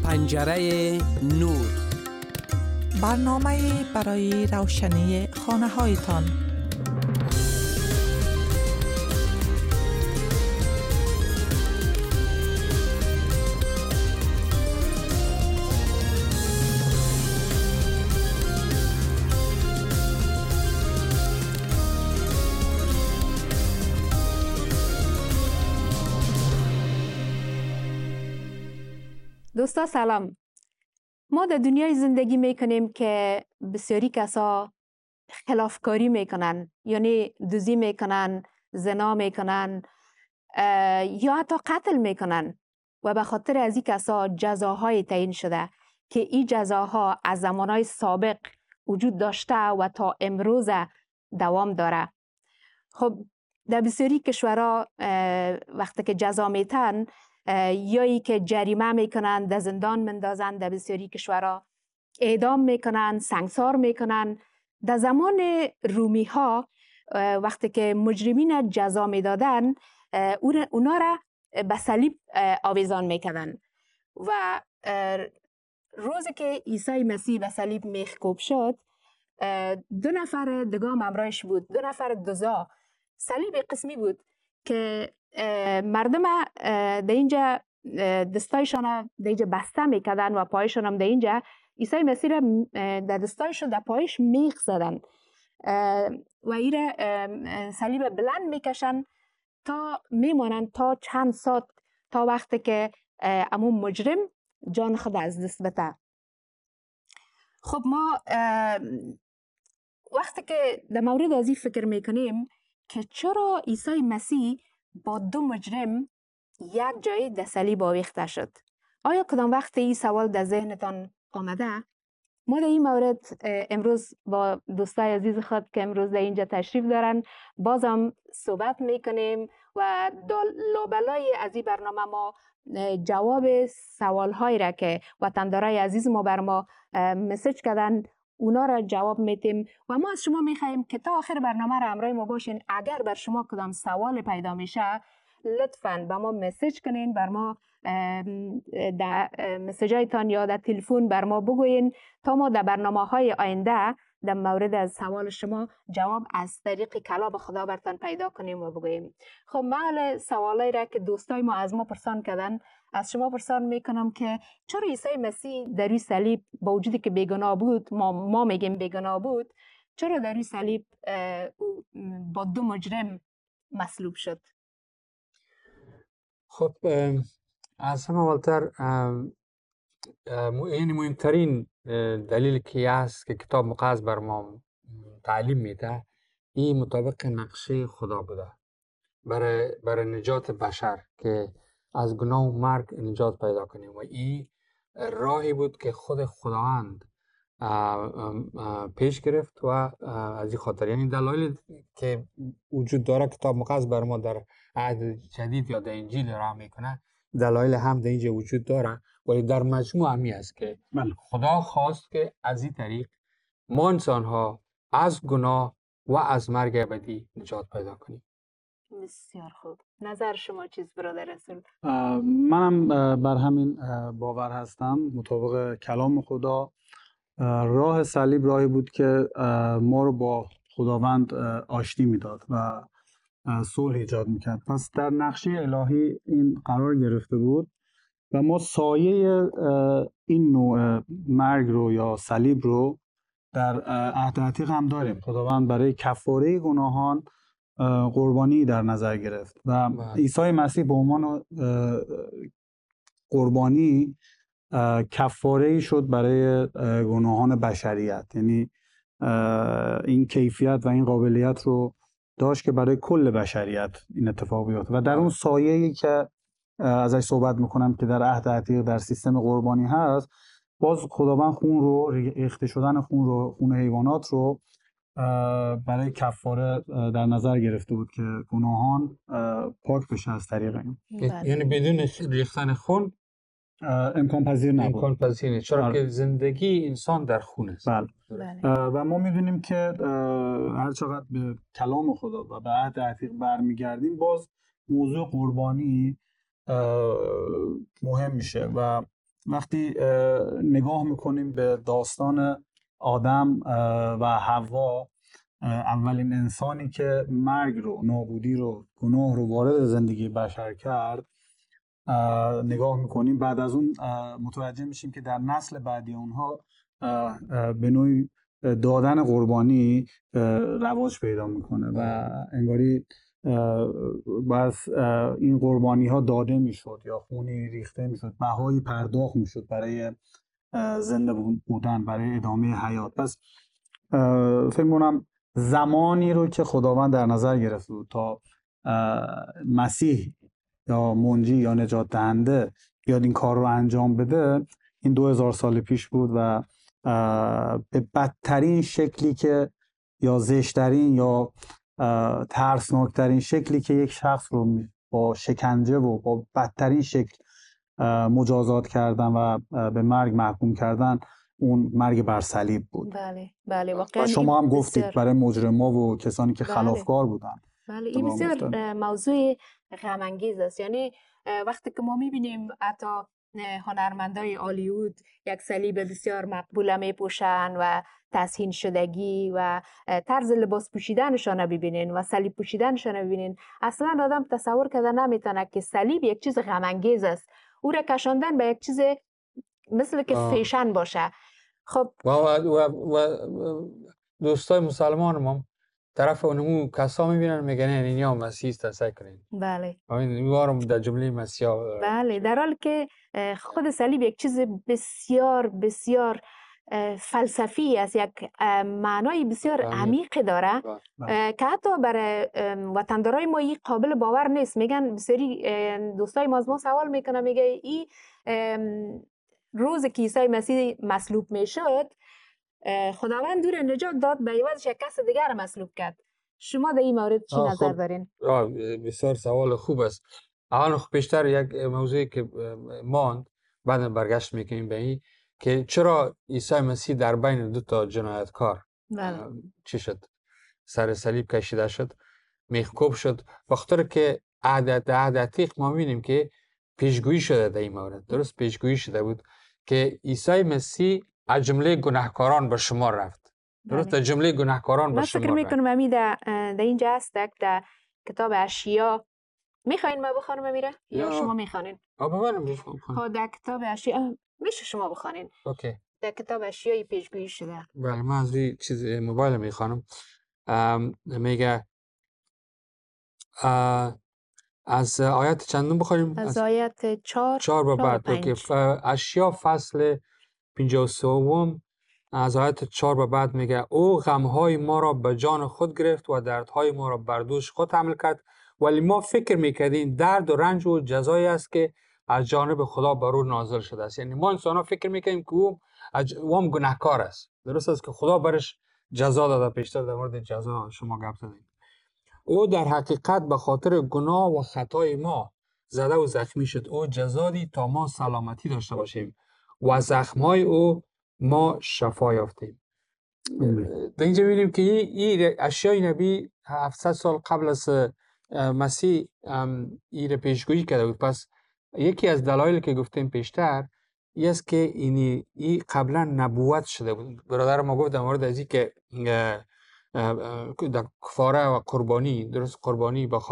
پنجره نور، برنامه برای روشنی خانه هایتان. دوستا سلام. ما در دنیای زندگی میکنیم که بسیاری کسا خلافکاری میکنن، یعنی دزدی میکنن، زنا میکنن یا حتی قتل میکنن و به خاطر از این کسا جزاهای تعیین شده که این جزاها از زمانهای سابق وجود داشته و تا امروز دوام داره. خب در بسیاری کشورها وقتی که جزا میتن یا ای که جریمه میکنن، در زندان مندازن، در بسیاری کشورها اعدام میکنن، سنگسار میکنن. در زمان رومی ها وقتی که مجرمین جزا میدادن اونا را به صلیب آویزان میکردن و روزی که عیسی مسیح به صلیب میخکوب شد 2 نفر دگام همراهش بود، 2 نفر دزدا. صلیب قسمی بود که مردم در اینجا دستایشان در اینجا بسته میکردن و پایشان هم در اینجا. عیسی مسیح را در دستایشان در پایش میخ زدن و ایره صلیب بلند میکشن تا میمانند تا چند ساعت، تا وقتی که امون مجرم جان خود از دست بده. خب ما وقتی که در مورد از این فکر میکنیم که چرا عیسی مسیح با 2 مجرم یک جای در صلیب آویخته شد، آیا کدام وقت این سوال در ذهنتان آمده؟ ما در این مورد امروز با دوستای عزیز خود که امروز در اینجا تشریف دارن بازم صحبت میکنیم و لابلای از این برنامه ما جواب سوال هایی را که وطندارای عزیز ما بر ما مسیج کردن اونا را جواب میتیم و ما از شما میخوایم که تا آخر برنامه را همراه ما باشین. اگر بر شما کدام سوال پیدا میشه لطفاً به ما مسیج کنین، بر ما در مسیجایتان یا در تلفن بر ما بگوین تا ما در برنامه های آینده در مورد از سوال شما جواب از طریق کلام خدا برتان پیدا کنیم و بگوییم. خب محل سوالایی را که دوستای ما از ما پرسان کردن از شما پرسان میکنم که چرا عیسی مسیح در روی صلیب با وجودی که بیگناه بود، ما میگیم بیگناه بود، چرا در روی صلیب با 2 مجرم مصلوب شد؟ خب از همه اولتر این مهمترین دلیل که هست که کتاب مقدس بر ما تعلیم میده این مطابق نقشه خدا بوده برای نجات بشر که از گناه و مرگ نجات پیدا کنیم و این راهی بود که خود خداوند پیش گرفت و از این خاطر یعنی دلایلی که وجود داره کتاب مقدس بر ما در عهد جدید یا در انجیل راه میکنه دلایل هم در اینجا وجود داره ولی در مجموع همی است که خدا خواست که از این طریق ما انسان ها از گناه و از مرگ ابدی نجات پیدا کنیم. بسیار خوب. نظر شما چیز برادر رسول؟ منم بر همین باور هستم. مطابق کلام خدا راه صلیب راهی بود که ما رو با خداوند آشتی میداد و صلح ایجاد میکرد. پس در نقشه الهی این قرار گرفته بود و ما سایه این نوع مرگ رو یا صلیب رو در عهد عتیق هم داریم. خداوند برای کفاره گناهان قربانی در نظر گرفت و عیسی مسیح به عنوان قربانی کفاره شد برای گناهان بشریت. یعنی این کیفیت و این قابلیت رو داشت که برای کل بشریت این اتفاق بیفته و در اون سایه‌ای که ازش صحبت میکنم که در عهد عتیق در سیستم قربانی هست، باز خداوند خون رو ریخته شدن خون حیوانات رو برای کفاره در نظر گرفته بود که گناهان پاک بشه از طریق این. یعنی بدون ریختن خون امکان پذیر نبود. امکان پذیر نیست چرا که زندگی انسان در خون است. بله. و ما میدونیم که هر چقدر به کلام خدا و به عهد عتیق برمیگردیم باز موضوع قربانی مهم میشه و وقتی نگاه میکنیم به داستان آدم و حوا، اولین انسانی که مرگ رو، نابودی رو، گناه رو وارد زندگی بشر کرد، نگاه میکنیم، بعد از اون متوجه میشیم که در نسل بعدی اونها به نوعی دادن قربانی رواج پیدا میکنه و انگاری بس این قربانی ها داده میشد یا خونی ریخته میشد، بهایی پرداخت میشد برای زنده بودن، برای ادامه حیات. پس فکر کنم زمانی رو که خداوند در نظر گرفته بود تا مسیح یا منجی یا نجات دهنده بیاد این کار رو انجام بده، این 2000 سال پیش بود و به بدترین شکلی که یا زشترین یا ترسناکترین شکلی که یک شخص رو با شکنجه و با بدترین شکل مجازات کردن و به مرگ محکوم کردن، اون مرگ بر صلیب بود. بله بله، واقعا و شما هم گفتید بسیار... برای مجرما و کسانی که بله. خلافکار بودن. بله، این بسیار موضوع غم انگیز است. یعنی وقتی که ما میبینیم حتی هنرمندای هالیوود یک صلیب بسیار مقبول میپوشن و تزیین شدگی و طرز لباس پوشیدنشان رو ببینین و صلیب پوشیدنشان رو ببینین، اصلا آدم تصور کرده نمیتونه که صلیب یک چیز غم انگیز است، او را کشاندن به یک چیز مثل که فیشن باشه. خب و دوستای مسلمان هم طرف اونمو کسا میبینن میگن این ها مسیح است کنین. بله. این وارم در جمله مسیح. بله، در حالی که خود صلیب یک چیز بسیار بسیار فلسفی است، یک معنای بسیار عمیق داره که حتی برای وطندارای ما این قابل باور نیست. میگن بسیاری دوستای ما از ما سوال میکنه، میگه این روز که عیسی مسیح مصلوب میشد، خداوند دور نجات داد، به عوضش یک کس دیگر رو مصلوب کرد. شما در این مورد چی نظر دارین؟ بسیار سوال خوب است. اول بیشتر یک موضوعی که ماند، بعد برگشت میکنیم به این که چرا عیسی مسیح در بین دو تا جنایتکار چی شد؟ سر صلیب کشیده شد، میخکوب شد، بخاطر که عهد عتیق ما میبینیم که پیشگویی شده در این مورد. درست پیشگویی شده بود که عیسی مسیح از جمله گناهکاران به شما رفت. درست از جمله گناهکاران به شما رفت. من فکر میکنم امی در اینجا هست در کتاب اشعیا. میخواین ما بخونم امیره یا شما میخوانین؟ بخونم. در کتاب اشعیا میشه شما بخونین. اوکی. در کتاب اشعیا پیشگویی شده. بله، من از این چیز موبایل میخوانم. میگه از آیت چندم بخونیم؟ از آیت 4 به بعد. اوکی. اشعیا فصل 53 از آیت 4 به بعد میگه او غمهای ما را به جان خود گرفت و دردهای ما را بر دوش خود حمل کرد، ولی ما فکر میکردیم درد و رنج و جزایی است که از جانب خدا بر او نازل شده است. یعنی ما انسان ها فکر میکنیم که او هم گناهکار است. درست است که خدا برش جزا داده. پیشتر در مورد جزا شما گپ زدید. او در حقیقت به خاطر گناه و خطای ما زده و زخمی شد. او جزا دید تا ما سلامتی داشته باشیم و زخمای او ما شفا یافتیم. در اینجا می‌بینیم که این اشعیا نبی 700 سال قبل از مسیح این پیشگویی کرده بود. پس یکی از دلایلی که گفتیم پیشتر این است که این قبلا نبوت شده بود. برادر ما گفت در مورد از این که در کفاره و قربانی، درست قربانی به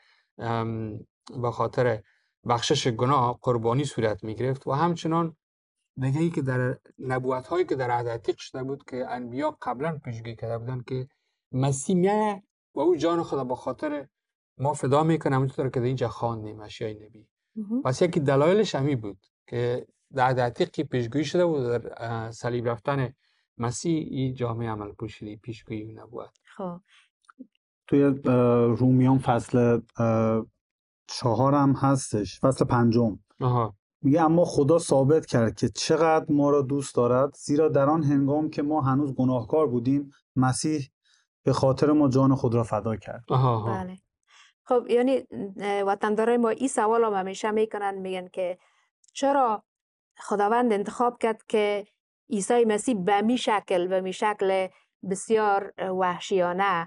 خاطر بخشش گناه قربانی صورت می گرفت و همچنان دیگه ای که در نبوت هایی که در عهد عتیق شده بود که انبیا قبلا پیشگویی کرده بودن که مسیح میاد و او جان خدا به خاطر ما فدا میکنه، همونطور که در اینجا خواندیم اشعیا نبی. پس یکی دلایلش همین بود که در عهد عتیق پیشگویی شده بود در صلیب رفتن مسیح این جامعه عمل پوشیدی پیشگویی نبوت. خب توی رومیان فصل 4 هم هستش، فصل 5. میگه اما خدا ثابت کرد که چقدر ما را دوست دارد، زیرا در آن هنگام که ما هنوز گناهکار بودیم مسیح به خاطر ما جان خود را فدا کرد. بله. خب یعنی وطندارای ما این سوال هم همیشه میکنن، میگن که چرا خداوند انتخاب کرد که عیسی مسیح به می شکل بسیار وحشیانه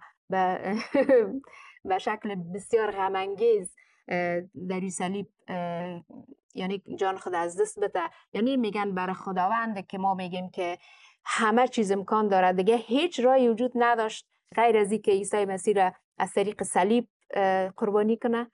به شکل بسیار غم انگیز در این صلیب یعنی جان خود از دست بده. یعنی میگن برای خداوند که ما میگیم که همه چیز امکان داره، دیگه هیچ راهی وجود نداشت غیر از اینکه عیسی مسیح را از طریق صلیب قربانی کنه.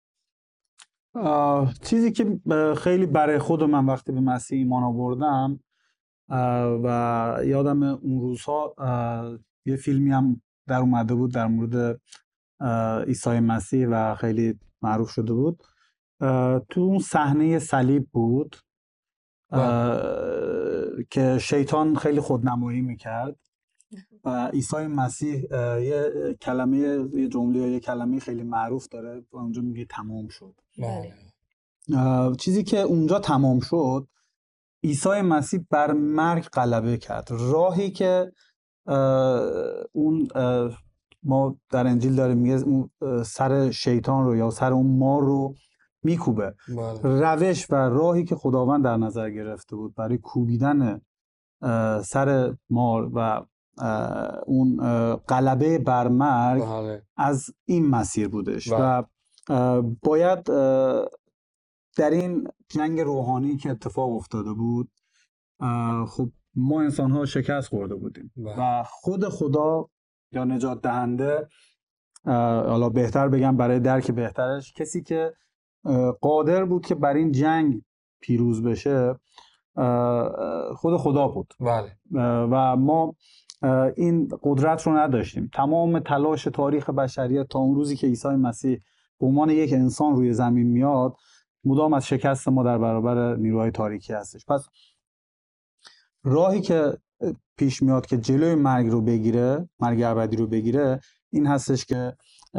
چیزی که خیلی برای خود من وقتی به مسیح ایمان آوردم و یادم اون روزها یه فیلمی هم در اومده بود در مورد عیسی مسیح و خیلی معروف شده بود. تو اون صحنه صلیب بود که شیطان خیلی خودنمایی میکرد و عیسی مسیح یه جمله یا یه کلمه خیلی معروف داره و اونجا میگه تمام شد. چیزی که اونجا تمام شد، عیسی مسیح بر مرگ غلبه کرد. راهی که اون ما در انجیل داره میگه اون سر شیطان رو یا سر اون مار رو میکوبه. روش و راهی که خداوند در نظر گرفته بود برای کوبیدن سر مار و اون غلبه بر مرگ از این مسیر بودش و باید در این جنگ روحانی که اتفاق افتاده بود، خب ما انسان ها شکست خورده بودیم و خود خدا یا نجات دهنده، حالا بهتر بگم برای درک بهترش، کسی که قادر بود که بر این جنگ پیروز بشه خود خدا بود. و ما این قدرت رو نداشتیم. تمام تلاش تاریخ بشریت تا اون روزی که عیسی مسیح به عنوان یک انسان روی زمین میاد مدام از شکست ما در برابر نیروهای تاریکی هستش. پس راهی که پیش میاد که جلوی مرگ رو بگیره، مرگ ابدی رو بگیره، این هستش که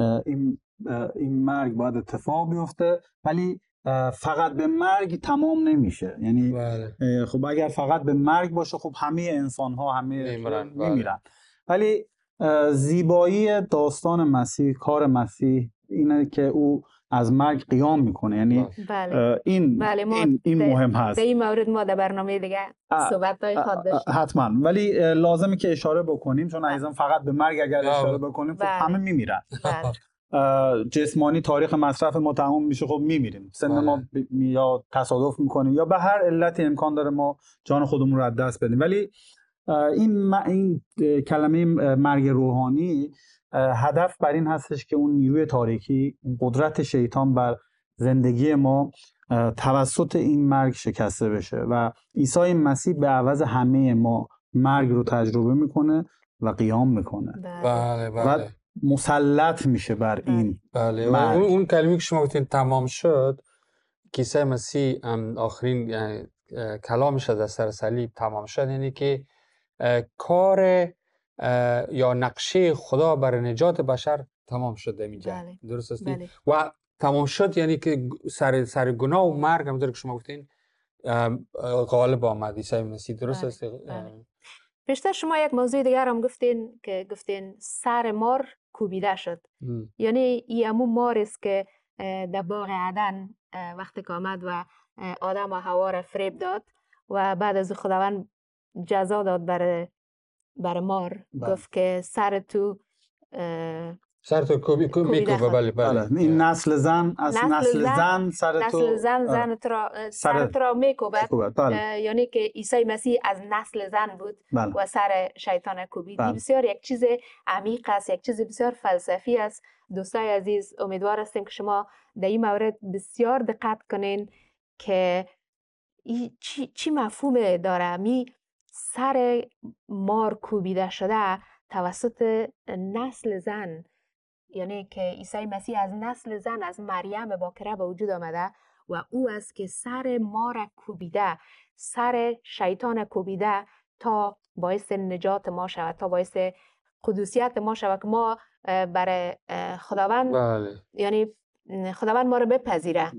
این مرگ باید اتفاق بیفته، ولی فقط به مرگ تمام نمیشه. یعنی خب اگر فقط به مرگ باشه خب همه انسان ها همه میمیرن. ولی زیبایی داستان مسیح، کار مسیح اینه که او از مرگ قیام میکنه. یعنی این مهم هست. در این مورد ما در برنامه دیگه صحبت‌های خود داشتیم حتما، ولی لازمه که اشاره بکنیم چون عزیزان فقط به مرگ اگر اشاره بکنیم خب همه میمیرن. جسمانی تاریخ مصرف ما تمام میشه، خب میمیریم. سن ما یا تصادف میکنیم یا به هر علتی امکان داره ما جان خودمون رو از دست بدیم. ولی این کلمه مرگ روحانی هدف بر این هستش که اون نیروی تاریکی، اون قدرت شیطان بر زندگی ما توسط این مرگ شکسته بشه و عیسی مسیح به عوض همه ما مرگ رو تجربه میکنه و قیام میکنه. و مسلط میشه بر این مرگ. اون کلمه که شما گفتین تمام شد، عیسی مسیح آخرین یعنی کلامش از سر صلیب تمام شد، یعنی که کار یا نقشه خدا برای نجات بشر تمام شده اینجا. درست است؟ و تمام شد یعنی که سر گناه و مرگ همونطور که شما گفتین غالب آمد عیسی مسیح. درست است؟ پیشتر شما یک موضوع دیگر هم گفتین سر مار کوبیده شد. یعنی این همون مار است که در باغ عدن وقتی که آمد و آدم و حوا را فریب داد و بعد از خداوند جزا داد برای مار. گفت که سر تو میکوبه. بله. این نسل زن از نسل زن زن را میکوبد. یعنی که عیسی مسیح از نسل زن بود و سر شیطان کوبید. بسیار یک چیز عمیق است، یک چیز بسیار فلسفی است. دوستای عزیز، امیدوار هستیم که شما در این مورد بسیار دقت کنین که چی مفهوم داره. می سر مار کوبیده شده توسط نسل زن، یعنی که عیسی مسیح از نسل زن، از مریم باکره به وجود آمده و او است که سر مار کوبیده، سر شیطان کوبیده تا باعث نجات ما شود، تا باعث قدوسیت ما شود که ما برای خداوند یعنی خداوند ما رو بپذیره.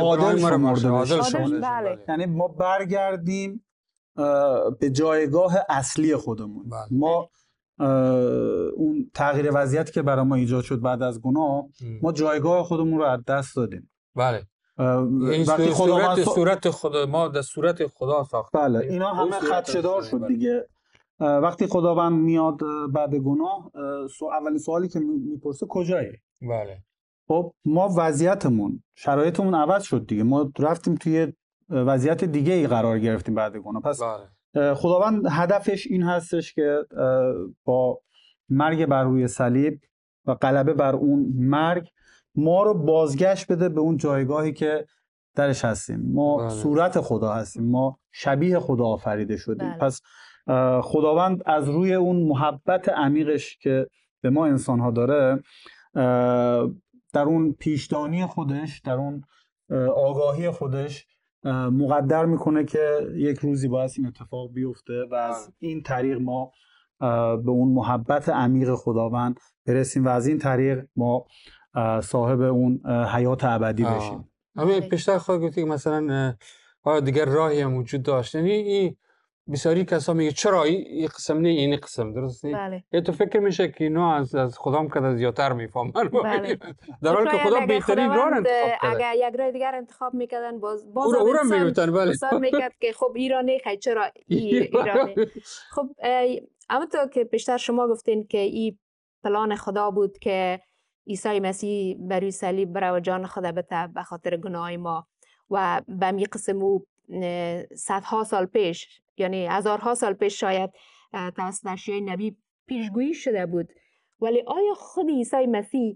یعنی ما برگردیم به جایگاه اصلی خودمون. ما اون تغییر وضعیتی که برای ما ایجاد شد بعد از گناه، ما جایگاه خودمون رو از دست دادیم. وقتی صورت خدا ما در صورت خدا ساخته. اینا همه خدشه‌دار شد دیگه. وقتی خداوند میاد بعد گناه، اولین سوالی که میپرسه کجایی؟ خب ما وضعیتمون شرایطمون عوض شد دیگه، ما رفتیم توی وضعیت دیگه ای قرار گرفتیم بعد گناه. پس خداوند هدفش این هستش که با مرگ بر روی صلیب و غلبه بر اون مرگ ما رو بازگشت بده به اون جایگاهی که درش هستیم. ما صورت خدا هستیم، ما شبیه خدا آفریده شدیم. پس خداوند از روی اون محبت عمیقش که به ما انسان‌ها داره، در اون پیشدانی خودش، در اون آگاهی خودش مقدر میکنه که یک روزی باید این اتفاق بیفته و از این طریق ما به اون محبت عمیق خداوند برسیم و از این طریق ما صاحب اون حیات ابدی بشیم. همین پیشتر خود گفتی که مثلا آیا دیگر راهی هم وجود داشت؟ یعنی این بسیاری کسا میگه چرا این قسم نه این قسم، درست نیست؟ بله. تو فکر میشه که اینا از خدا هم کده زیادتر میفهمن. بله. در حالی که خدا بهترین راه انتخاب کرده. اگر یک راه دیگر انتخاب میکردن باز هم میگفتن بله. میکرد که خب ایرانی خیلی چرا ایرانی. خب اما تو که پیشتر شما گفتین که این پلان خدا بود که عیسی مسیح بر روی صلیب بره و جان خدا بده به خاطر گناه ما و به می قسم او صدها سال پیش، یعنی هزارها سال پیش شاید توسط اشعیا نبی پیشگویی شده بود. ولی آیا خود عیسی مسیح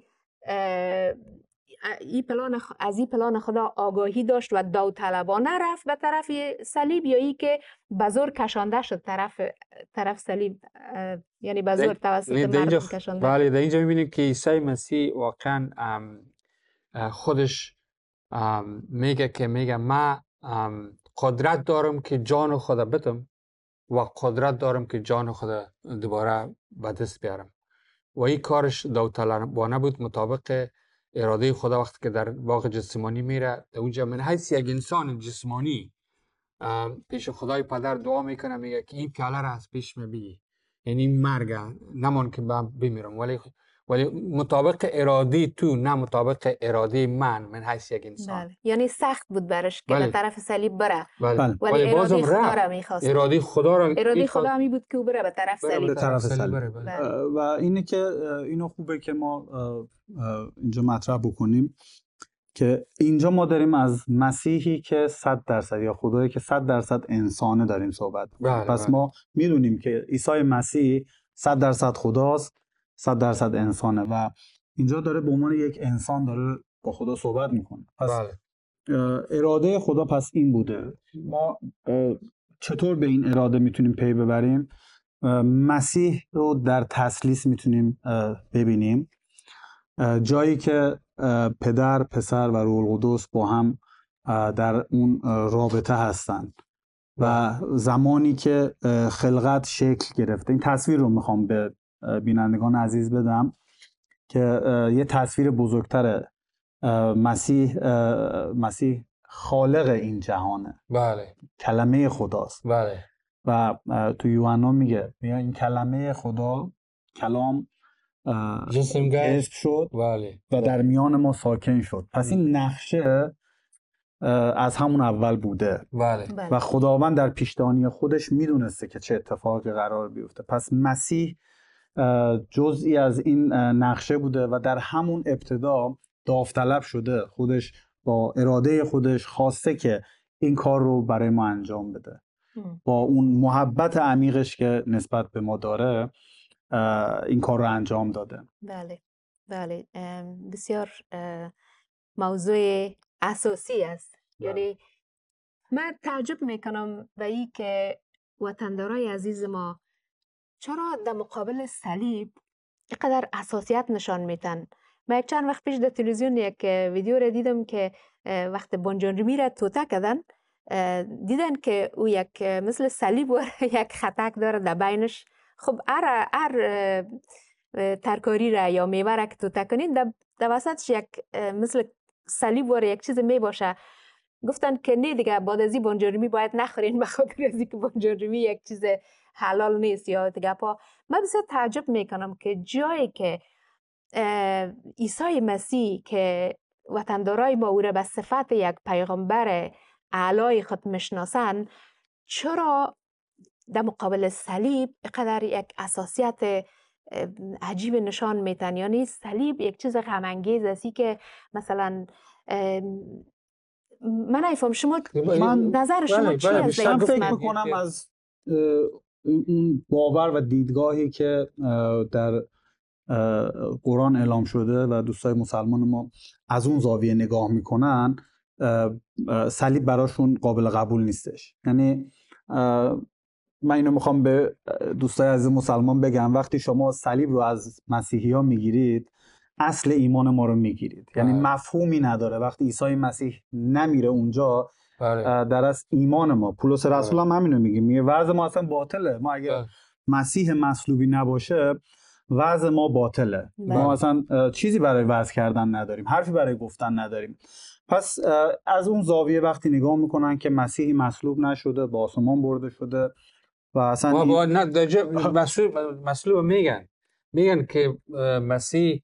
از این پلان خدا آگاهی داشت و داوطلبانه رفت به طرف صلیب، یا ای که به زور کشانده شد طرف صلیب، یعنی به زور توسط مردم کشانده؟ بله، در اینجا میبینیم که عیسی مسیح واقعا خودش میگه من قدرت دارم که جان خدا بدم و قدرت دارم که جان خدا دوباره به دست بیارم. و این کارش داوطلبانه بود مطابق اراده خدا. وقتی که در باغ جسمانی میره اونجا من حیث یک انسان جسمانی پیش خدای پدر دعا میکنه، میگه که این پیاله را از پیش بگیر، یعنی مرگ نمان که بمیرم، ولی مطابق اراده تو، نه مطابق اراده من حیث یک انسان. بله. یعنی سخت بود برش که به طرف صلیب بره. بله. ولی اراده خدا را میخواست. اراده خدا همی بود که او بره به طرف صلیب. و اینه که اینو خوبه که ما اینجا مطرح بکنیم که اینجا ما داریم از مسیحی که 100% یا خدایی که 100% انسانه داریم صحبت. پس ما میدونیم که عیسی مسیح 100% خداست، 100% انسانه و اینجا داره به عنوان یک انسان داره با خدا صحبت میکنه. پس اراده خدا پس این بوده. ما چطور به این اراده میتونیم پی ببریم؟ مسیح رو در تثلیث میتونیم ببینیم، جایی که پدر، پسر و روح القدس با هم در اون رابطه هستن و زمانی که خلقت شکل گرفته. این تصویر رو میخوام به بینندگان عزیز بدم که یه تصویر بزرگتره. مسیح خالق این جهانه. بله. کلمه خداست. بله. و تو یوحنا میگه این کلمه خدا، کلام جسم شد. بله. و در میان ما ساکن شد. پس این نقشه از همون اول بوده. بله. و خداوند در پیشدانی خودش میدونسته که چه اتفاقی قرار بیفته. پس مسیح جزئی از این نقشه بوده و در همون ابتدا داوطلب شده، خودش با اراده خودش خواسته که این کار رو برای ما انجام بده. با اون محبت عمیقش که نسبت به ما داره این کار رو انجام داده. بله بله، بسیار موضوع اساسی است. یعنی من تعجب میکنم به این که وطندارای عزیز ما چرا در مقابل صلیب اینقدر حساسیت نشان میدن. من چند وقت پیش در تلویزیون یک ویدیو را دیدم که وقت بانجانرومی را توته کردن، دیدن که او یک مثل صلیب و یک خطک داره در بینش. خب هر ترکاری را یا میوه را که توته کنین در وسطش یک مثل صلیب و یک چیز می باشه. گفتن که نه دیگه بعد از این بانجانرومی باید نخورین، بخاطر از اینکه بانجانرومی یک چیز حلال نیست یا دیگه پا. من بسیار تعجب میکنم که جایی که عیسی مسیح که وطندارای ما او را به صفت یک پیغمبر اعلای خود میشناسن، چرا در مقابل صلیب اینقدر یک حساسیت عجیب نشان میتن. یعنی صلیب یک چیز غم انگیز است که مثلا من نمیفهم شما نظر شما چی است؟ من فکر میکنم از اون باور و دیدگاهی که در قرآن اعلام شده و دوستای مسلمان ما از اون زاویه نگاه میکنن، صلیب براشون قابل قبول نیستش. یعنی من اینو میخوام به دوستای عزیز مسلمان بگم، وقتی شما صلیب رو از مسیحی ها میگیرید اصل ایمان ما رو میگیرید. یعنی مفهومی نداره وقتی عیسی مسیح نمیره اونجا در از ایمان ما. پولس رسول هم همینو میگه وضع ما اصلا باطله. ما اگه مسیح مصلوبی نباشه وضع ما باطله. ما اصلا چیزی برای وضع کردن نداریم، حرفی برای گفتن نداریم. پس از اون زاویه وقتی نگاه میکنن که مسیحی مصلوب نشده، به آسمان برده شده و اصلا مصلوب میگن که مسیح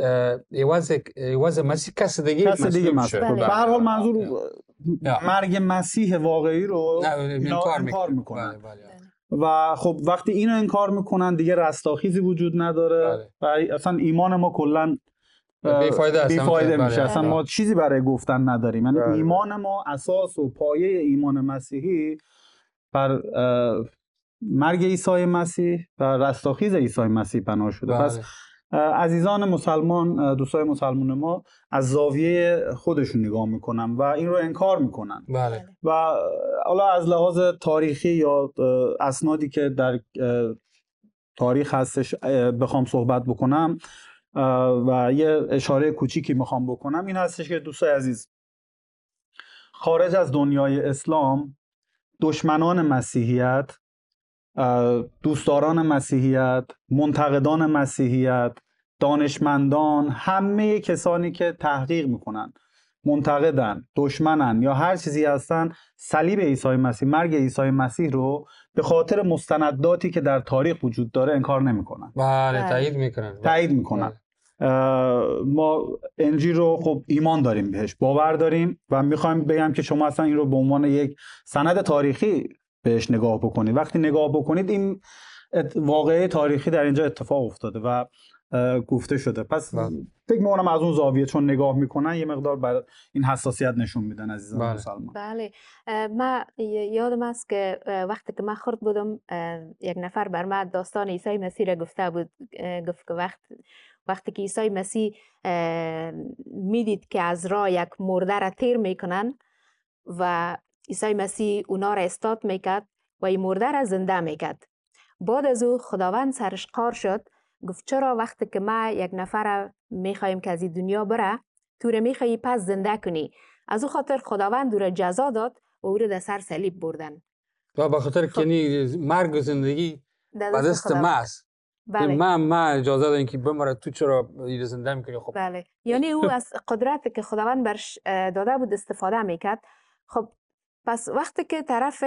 ایواز مسیح کس دیگه مصلوب شد. به هر حال منظور مرگ مسیح واقعی رو انکار میکنن. و خب وقتی اینو انکار میکنن دیگه رستاخیزی وجود نداره و اصلا ایمان ما کلا بیفایده میشه. اصلا ما چیزی برای گفتن نداریم. یعنی ایمان ما اساس و پایه ایمان مسیحی بر مرگ عیسی مسیح و رستاخیز عیسی مسیح بنا شده. پس عزیزان مسلمان، دوستای مسلمان ما از زاویه خودشون نگاه میکنن و این رو انکار میکنن. و حالا از لحاظ تاریخی یا اسنادی که در تاریخ هستش بخوام صحبت بکنم و یه اشاره کوچیکی میخوام بکنم، این هستش که دوستای عزیز، خارج از دنیای اسلام دشمنان مسیحیت، دوستداران مسیحیت، منتقدان مسیحیت، دانشمندان، همه کسانی که تحقیق میکنن، منتقدن، دشمنن یا هر چیزی هستن، صلیب عیسی مسیح، مرگ عیسی مسیح رو به خاطر مستنداتی که در تاریخ وجود داره انکار نمیکنن. تایید میکنن. ما انجیل رو خب ایمان داریم بهش، باور داریم و میخوایم بگم که شما اصلا این رو به عنوان یک سند تاریخی بهش نگاه بکنید. وقتی نگاه بکنید این واقعه تاریخی در اینجا اتفاق افتاده و گفته شده. پس فکر می‌کنم از اون زاویه چون نگاه میکنن یه مقدار بر این حساسیت نشون میدن عزیزان مسلمان. بله، من یادم است که وقتی که من خرد بودم یک نفر بر من داستان عیسی مسیح را گفته بود. گفت که وقتی که عیسی مسیح میدید که از راه یک مرده را تیر میکنن و عیسی مسیح اونا را استاد میکرد و این مرده را زنده میکرد. بعد از او خداوند سرش قار شد، گفت چرا وقتی که ما یک نفر میخوایم که از این دنیا بره تو را میخوایی پس زنده کنی؟ از او خاطر خداوند او را جزا داد و او را در سر صلیب بردن. و به خاطر که مرگ و زندگی به دست ما است. بله. ما اجازه دادیم که بمره، تو چرا این زنده میکنی؟ خب بله، یعنی او از قدرت که خداوند برش داده بود استفاده میکرد. خب پس وقتی که طرف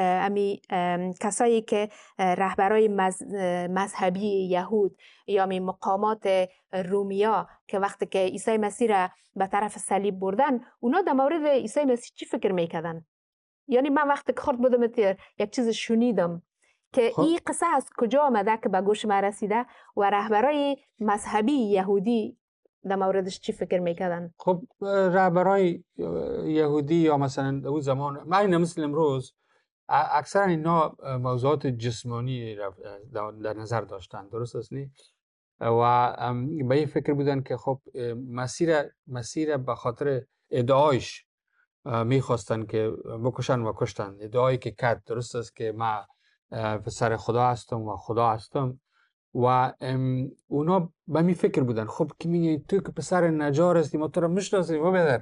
کسایی که رهبرای مذهبی یهود یا مقامات رومیا که وقتی که عیسی مسیح را به طرف صلیب بردن، اونا در مورد عیسی مسیح چی فکر میکردن؟ یعنی من وقتی که خورد بودم یک چیز شنیدم که این قصه از کجا آمده که به گوش من رسیده و رهبرای مذهبی یهودی در موردش چی فکر میکردن؟ خب رهبرای یهودی یا مثلا اون زمان ما مثل امروز اکثرا اینا موضوعات جسمانی در نظر داشتن، درست است نی؟ و به این فکر بودن که خب مسیر به خاطر ادعایش میخواستن که بکشن و کشتن. ادعایی که کرد درست است که من پسر خدا هستم و خدا هستم و اونا به می فکر بودن خب که میگه تو که پسر نجار هستی، ما تو را میشناسیم و بدر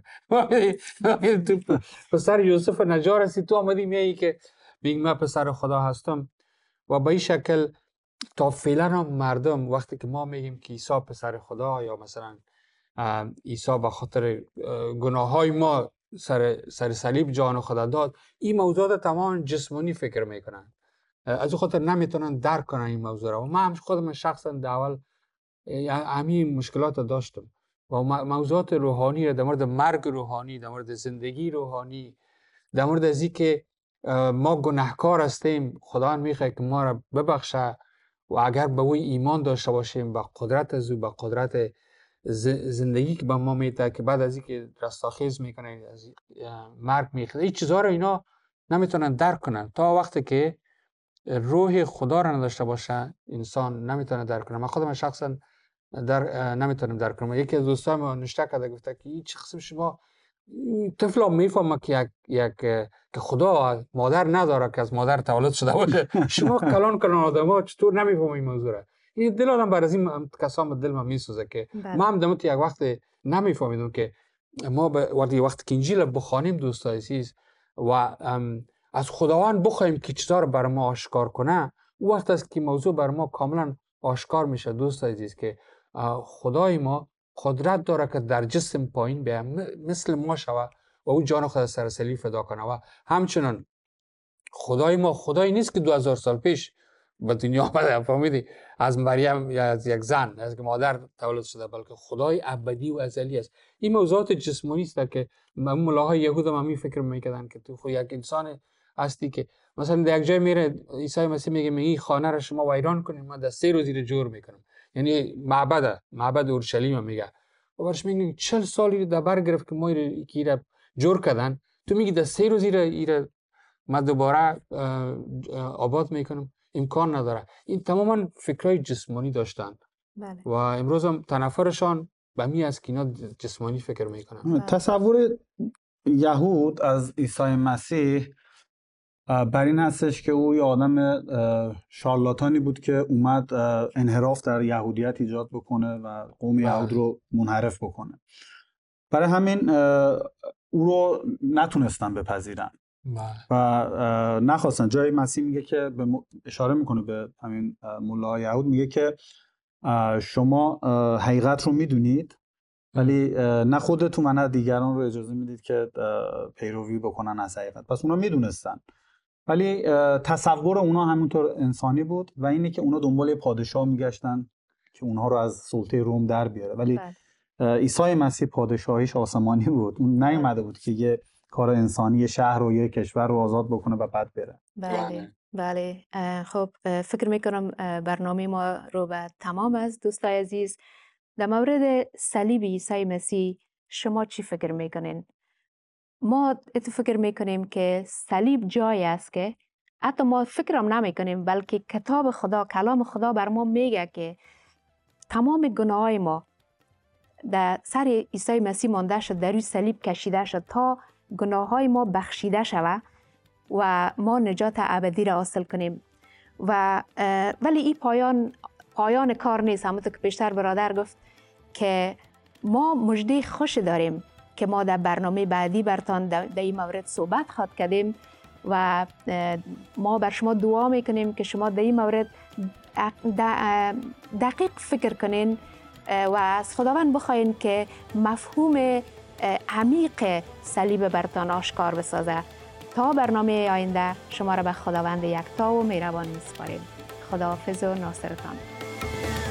تو پسر یوسف نجار هستی، تو آمدی میگی که میگه من پسر خدا هستم. و به این شکل تا فعلا هم مردم وقتی که ما میگیم که عیسی پسر خدا یا مثلا عیسی به خاطر گناه های ما سر صلیب جان خدا داد، این موضوعات تمام جسمانی فکر میکنن، از این خاطر نمیتونن درک کنن این موضوع را. و من خودم شخصا در اول همین مشکلات داشتم و موضوعات روحانی را در مورد مرگ روحانی، در مورد زندگی روحانی، در مورد از این که ما گناهکار هستیم، خدا میخواد که ما را ببخشه و اگر به او ایمان داشته باشیم به قدرت از او، به قدرت زندگی که به ما میده که بعد از اینکه رستاخیز میکنه از مرگ میخواد، این چیزها رو اینا نمیتونن درک کنن. تا وقتی که روح خدا رو نداشته باشه انسان نمیتونه درک کنه. من خودم شخصا نمیتونم درک کنم. یکی از دوستان ما نشته کرده گفته که این چه قسم شما طفلا میفهمه که که خدا مادر نداره که از مادر تولد شده باشه. شما کلان آدما چطور نمیفهمید این موضوع را؟ این دل آدم بر از این کسام دل من میسوزه که ما هم دمت یک وقت نمیفهمیدم که ما وقتی که انجیل بخوانیم دوستای عزیز و از خداوند بخوایم که چیزا رو بر ما آشکار کنه، اون وقت است که موضوع بر ما کاملا آشکار میشه دوستای عزیز که خدای ما قدرت داره که در جسم پایین بیاد مثل ما شود و او جان خود سر صلیب فدا کنه. و همچنان خدای ما خدایی نیست که 2000 سال پیش به دنیا آمده، فهمیدی، از مریم یا از یک زن از مادر تولد شده، بلکه خدای ابدی و ازلی است. این موضوعات جسمانی است که ملاهای یهود هم همین فکر میکردن که تو خود یک انسان هستی که مثلا در یک جای میره عیسی مسیح میگه این خانه را شما ویران کنید من در 3 روز رو جور میکنم. یعنی معبد اورشلیم میگه و برش میگه 40 سالی در بر گرفت که ما ایره جور کردن، تو میگی در 3 روز ایره من دوباره آباد میکنم. امکان نداره. این تماما فکرهای جسمانی داشتن. بله. و امروز هم تنفرشان به می است که اینا جسمانی فکر میکنن. تصور یهود از عیسی مسیح بر این هستش که او یه آدم شارلاتانی بود که اومد انحراف در یهودیت ایجاد بکنه و قوم یهود رو منحرف بکنه. برای همین او رو نتونستن بپذیرن و نخواستن. جای مسیح میگه که اشاره میکنه به همین ملاهای یهود، میگه که شما حقیقت رو میدونید ولی نه خودتون و نه دیگران رو اجازه میدید که پیروی بکنن از حقیقت. پس اونا میدونستن ولی تصور اونا همونطور انسانی بود و اینه که اونا دنبال پادشاه میگشتن که اونها رو از سلطه روم در بیاره. ولی عیسی مسیح پادشاهیش آسمانی بود. اون نیومده بود که یه کار انسانی شهر و یه کشور رو آزاد بکنه و بعد بره. بله. خب فکر میکنم برنامه ما رو به تمام است. دوستای عزیز، در مورد صلیب عیسی مسیح شما چی فکر میکنین؟ ما فکر میکنیم که صلیب جایی است که حتی ما فکرم نمیکنیم، بلکه کتاب خدا، کلام خدا بر ما میگه که تمام گناهای ما در سر عیسی مسیح مانده شد، در روی صلیب کشیده شد تا گناههای ما بخشیده شود و ما نجات ابدی را حاصل کنیم. ولی این پایان کار نیست. همونطور که پیشتر برادر گفت که ما مژده خوش داریم که ما در برنامه بعدی برتان در این مورد صحبت خواهد کردیم و ما بر شما دعا میکنیم که شما در این مورد دقیق فکر کنین و از خداوند بخواین که مفهوم عمیق صلیب برتان آشکار بسازه. تا برنامه آینده شما را به خداوند یکتا و مهربان میسپاریم. خداحافظ و ناصرتان.